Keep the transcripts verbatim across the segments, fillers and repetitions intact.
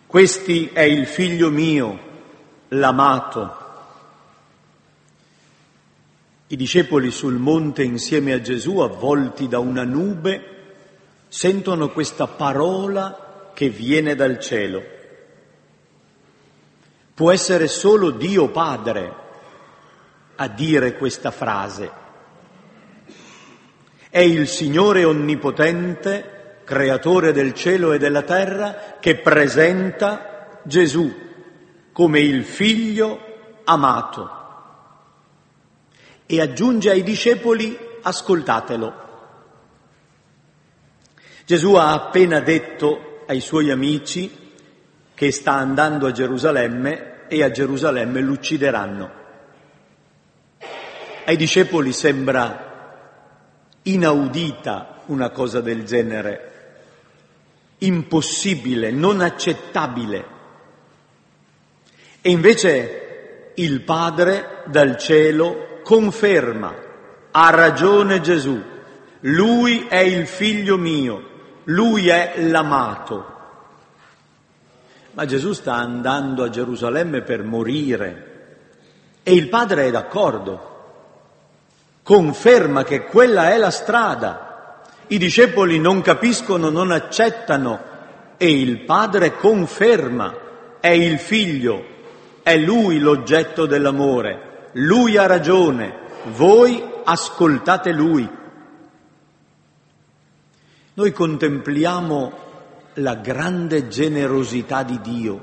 Questi è il figlio mio, l'amato. I discepoli sul monte insieme a Gesù, avvolti da una nube, sentono questa parola che viene dal cielo. Può essere solo Dio Padre a dire questa frase. È il Signore Onnipotente, creatore del cielo e della terra, che presenta Gesù come il figlio amato. E aggiunge ai discepoli: ascoltatelo. Gesù ha appena detto ai suoi amici che sta andando a Gerusalemme e a Gerusalemme lo uccideranno. Ai discepoli sembra inaudita una cosa del genere, impossibile, non accettabile. E invece il Padre dal cielo conferma: ha ragione Gesù, lui è il figlio mio, lui è l'amato. Ma Gesù sta andando a Gerusalemme per morire e il Padre è d'accordo, conferma che quella è la strada. I discepoli non capiscono, non accettano e il Padre conferma: è il figlio, è lui l'oggetto dell'amore. Lui ha ragione, voi ascoltate lui. Noi contempliamo la grande generosità di Dio.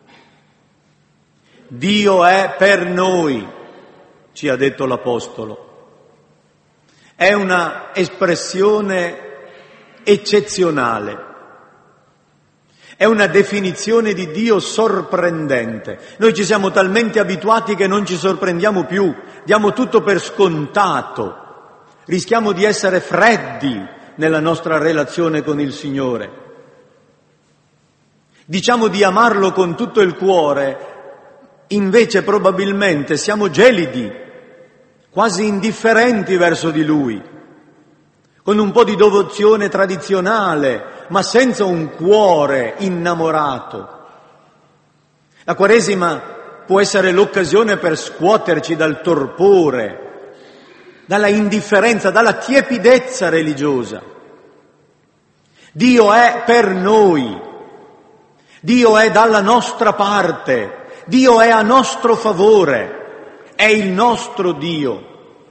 Dio è per noi, ci ha detto l'Apostolo. È una espressione eccezionale. È una definizione di Dio sorprendente. Noi ci siamo talmente abituati che non ci sorprendiamo più, diamo tutto per scontato, rischiamo di essere freddi nella nostra relazione con il Signore. Diciamo di amarlo con tutto il cuore, invece probabilmente siamo gelidi, quasi indifferenti verso di Lui, con un po' di devozione tradizionale, ma senza un cuore innamorato. La Quaresima può essere l'occasione per scuoterci dal torpore, dalla indifferenza, dalla tiepidezza religiosa. Dio è per noi, Dio è dalla nostra parte, Dio è a nostro favore, è il nostro Dio.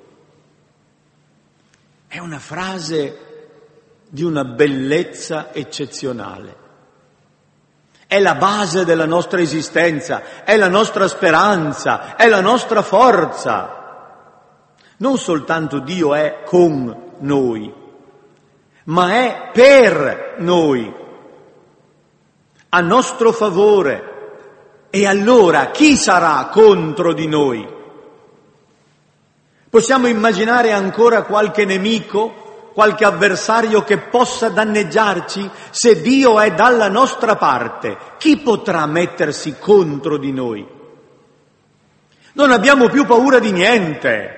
È una frase di una bellezza eccezionale. È la base della nostra esistenza, è la nostra speranza, è la nostra forza. Non soltanto Dio è con noi, ma è per noi, a nostro favore. E allora chi sarà contro di noi? Possiamo immaginare ancora qualche nemico, qualche avversario che possa danneggiarci? Se Dio è dalla nostra parte, chi potrà mettersi contro di noi? Non abbiamo più paura di niente,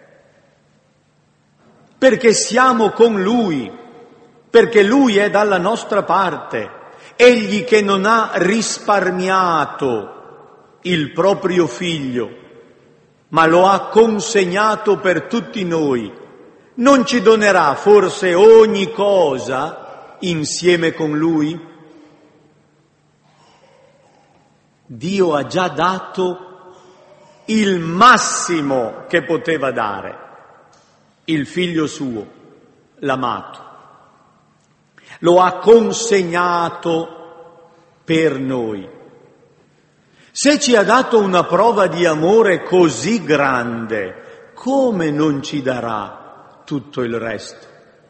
perché siamo con Lui, perché Lui è dalla nostra parte. Egli che non ha risparmiato il proprio figlio, ma lo ha consegnato per tutti noi, non ci donerà forse ogni cosa insieme con Lui? Dio ha già dato il massimo che poteva dare, il figlio suo, l'amato. Lo ha consegnato per noi. Se ci ha dato una prova di amore così grande, come non ci darà tutto il resto?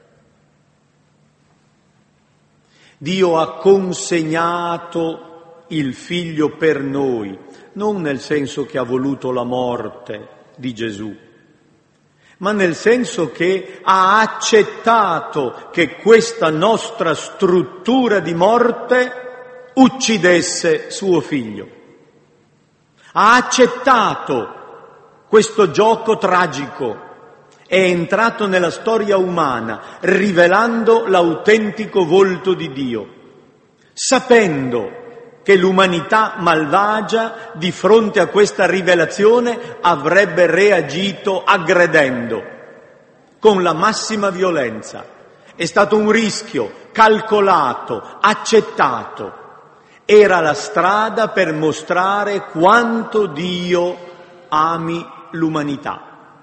Dio ha consegnato il figlio per noi, non nel senso che ha voluto la morte di Gesù, ma nel senso che ha accettato che questa nostra struttura di morte uccidesse suo figlio. Ha accettato questo gioco tragico, è entrato nella storia umana, rivelando l'autentico volto di Dio, sapendo che l'umanità malvagia di fronte a questa rivelazione avrebbe reagito aggredendo con la massima violenza. È stato un rischio calcolato, accettato. Era la strada per mostrare quanto Dio ami l'umanità.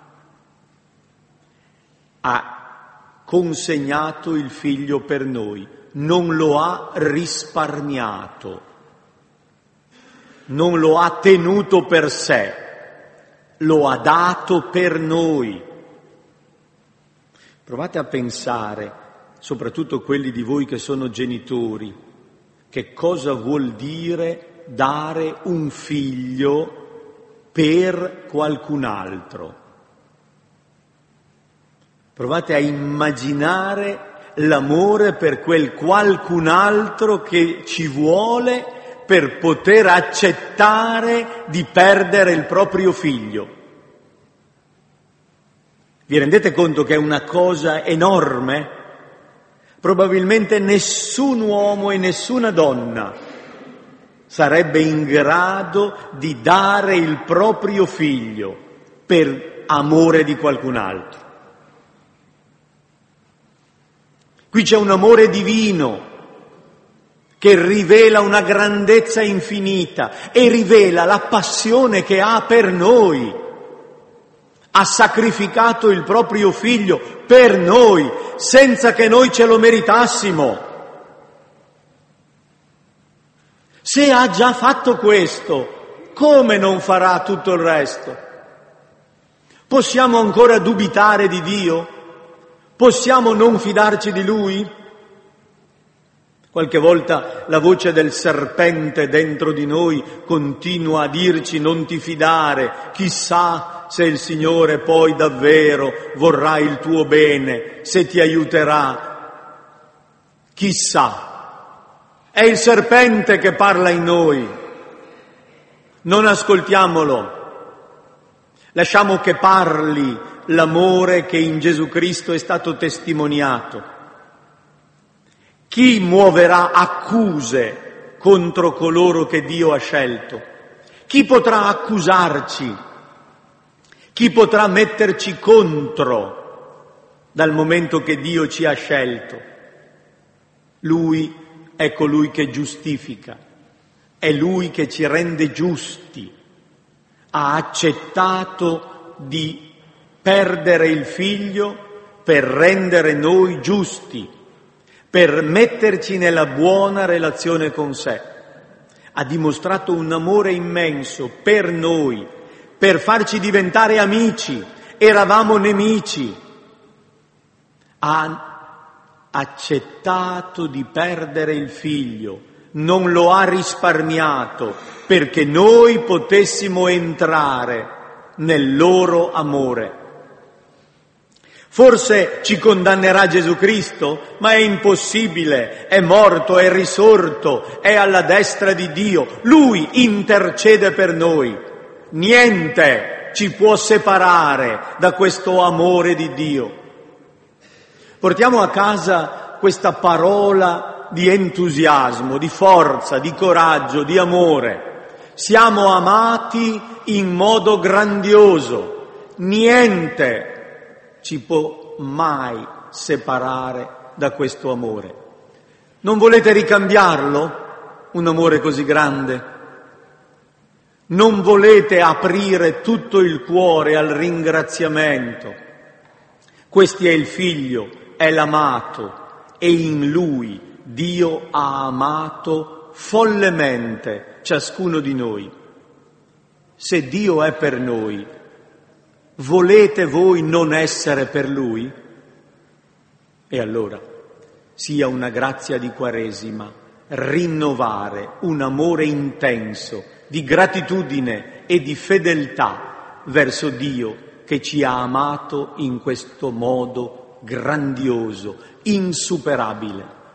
Ha consegnato il Figlio per noi, non lo ha risparmiato, non lo ha tenuto per sé, lo ha dato per noi. Provate a pensare, soprattutto quelli di voi che sono genitori, che cosa vuol dire dare un figlio per qualcun altro. Provate a immaginare l'amore per quel qualcun altro che ci vuole per poter accettare di perdere il proprio figlio. Vi rendete conto che è una cosa enorme? Probabilmente nessun uomo e nessuna donna sarebbe in grado di dare il proprio figlio per amore di qualcun altro. Qui c'è un amore divino che rivela una grandezza infinita e rivela la passione che ha per noi. Ha sacrificato il proprio figlio per noi, senza che noi ce lo meritassimo. Se ha già fatto questo, come non farà tutto il resto? Possiamo ancora dubitare di Dio? Possiamo non fidarci di Lui? Qualche volta la voce del serpente dentro di noi continua a dirci non ti fidare, chissà se il Signore poi davvero vorrà il tuo bene, se ti aiuterà. Chissà. È il serpente che parla in noi. Non ascoltiamolo. Lasciamo che parli l'amore che in Gesù Cristo è stato testimoniato. Chi muoverà accuse contro coloro che Dio ha scelto? Chi potrà accusarci? Chi potrà metterci contro dal momento che Dio ci ha scelto? Lui è colui che giustifica, è Lui che ci rende giusti. Ha accettato di perdere il figlio per rendere noi giusti, per metterci nella buona relazione con sé. Ha dimostrato un amore immenso per noi, per farci diventare amici. Eravamo nemici. Ha accettato di perdere il figlio, non lo ha risparmiato perché noi potessimo entrare nel loro amore. Forse ci condannerà Gesù Cristo, ma è impossibile, è morto, è risorto, è alla destra di Dio. Lui intercede per noi. Niente ci può separare da questo amore di Dio. Portiamo a casa questa parola di entusiasmo, di forza, di coraggio, di amore. Siamo amati in modo grandioso. Niente ci può mai separare da questo amore. Non volete ricambiarlo? Un amore così grande? Non volete aprire tutto il cuore al ringraziamento? Questo è il Figlio, è l'amato, e in Lui Dio ha amato follemente ciascuno di noi. Se Dio è per noi, volete voi non essere per Lui? E allora sia una grazia di Quaresima rinnovare un amore intenso di gratitudine e di fedeltà verso Dio che ci ha amato in questo modo grandioso, insuperabile.